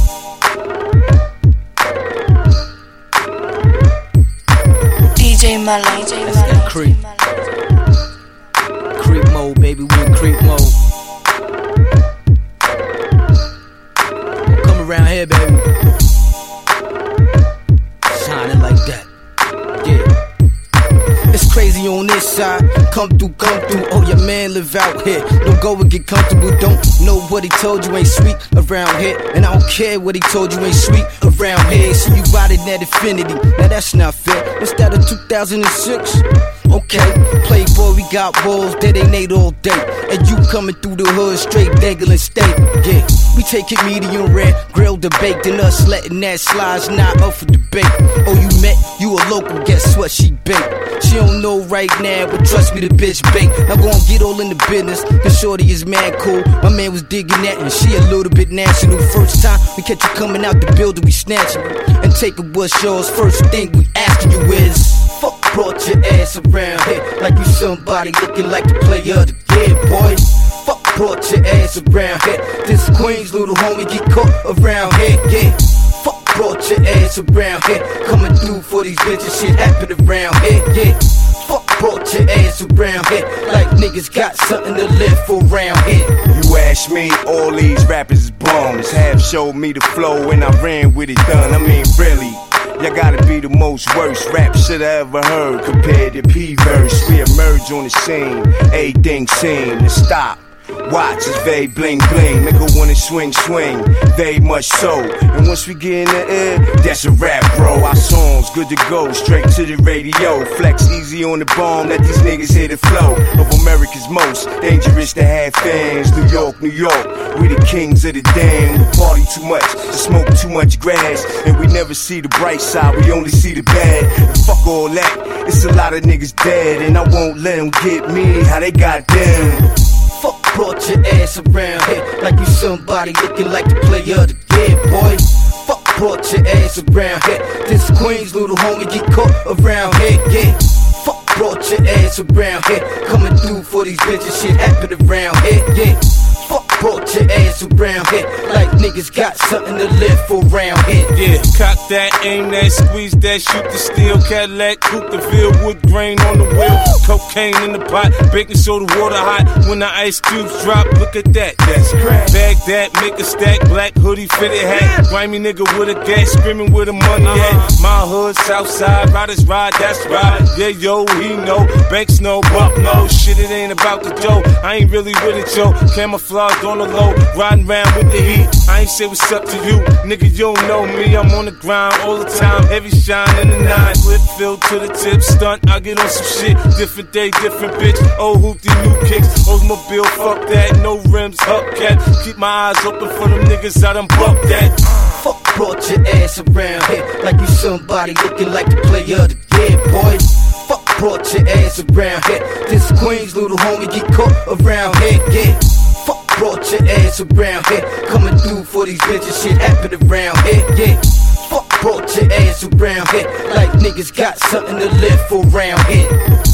DJ Malone. That's that creep. Creep mode, baby, we in creep mode. Come around here, baby. Shining like that. Yeah. It's crazy on this side. Come through. Oh, your man live out here. Don't go and get comfortable. Don't know what he told you ain't sweet around here. And I don't care what he told you ain't sweet around here. See you riding that Infinity. Now that's not fair. What's that, a 2006? Okay, Playboy, we got balls that ain't ate all day. And you coming through the hood straight dangling steak. Yeah, we take it medium rare, grilled or baked, and us letting that slide's not up for debate. Oh, you met, you a local, guess what, she baked. She don't know right now, but trust me, the bitch baked. Now go and get all in the business, cause shorty is mad cool. My man was digging that, and she a little bit national. First time we catch you coming out the building, we snatching you and taking what's yours. First thing we asking you is, fuck brought your ass around here like you somebody looking like the player of the year, boy. Fuck brought your ass around here. This Queens little homie get caught around here, yeah. Fuck brought your ass around here. Coming through for these bitches, shit happen around here, yeah. Fuck brought your ass around here like niggas got something to live for around here. You ask me, all these rappers is bums. Have showed me the flow and I ran with it done. I mean, really. Y'all gotta be the most worst rap shit I ever heard compared to P-Verse. We emerge on the scene, everything seem to stop. Watch, it's very bling bling, make her wanna swing, very much so. And once we get in the air, that's a rap, bro. Our songs good to go, straight to the radio. Flex easy on the bomb, let these niggas hear the flow of America's most dangerous to have fans. New York, we the kings of the damn. We party too much, smoke too much grass, and we never see the bright side, we only see the bad. And fuck all that, it's a lot of niggas dead, and I won't let them get me how they got them. Fuck brought your ass around here like you somebody looking like the player of the year, boy. Fuck brought your ass around here. This Queens little homie get caught around here, yeah. Fuck brought your ass around here. Coming through for these bitches, shit happen around here, yeah. Fuck brought your ass around here like niggas got something to live for around here. Yeah, cock that, aim that, squeeze that, shoot the steel. Cadillac, coupe the Ville, wood grain on the wheel. Cocaine in the pot, baking soda, water hot. When the ice cubes drop, look at that, that's crack. Bag that, make a stack, black hoodie, fitted hat. Grimy nigga with a gat, screaming where the money at. My hood, south side, riders ride, that's right. Yeah, yo, he know, banks know, bump no. Shit, it ain't about the dough, I ain't really with it, yo. Camouflage on the low, riding round with the heat. I ain't say what's up to you, nigga, you don't know me. I'm on the grind all the time, heavy shine in the nine. Whip filled to the tip, stunt, I get on some shit. Different day, different bitch, old hoopty, new kicks. Oldsmobile, fuck that, no rims, hubcap. Keep my eyes open for them niggas, I done buck that. Fuck brought your ass around here like you somebody looking like the player of the year, boy. Fuck brought your ass around here. This Queens little homie get caught around here, yeah. Fuck brought your ass around here. Coming through for these bitches, shit happen around here, yeah. Fuck brought your ass around here like niggas got something to live for around here.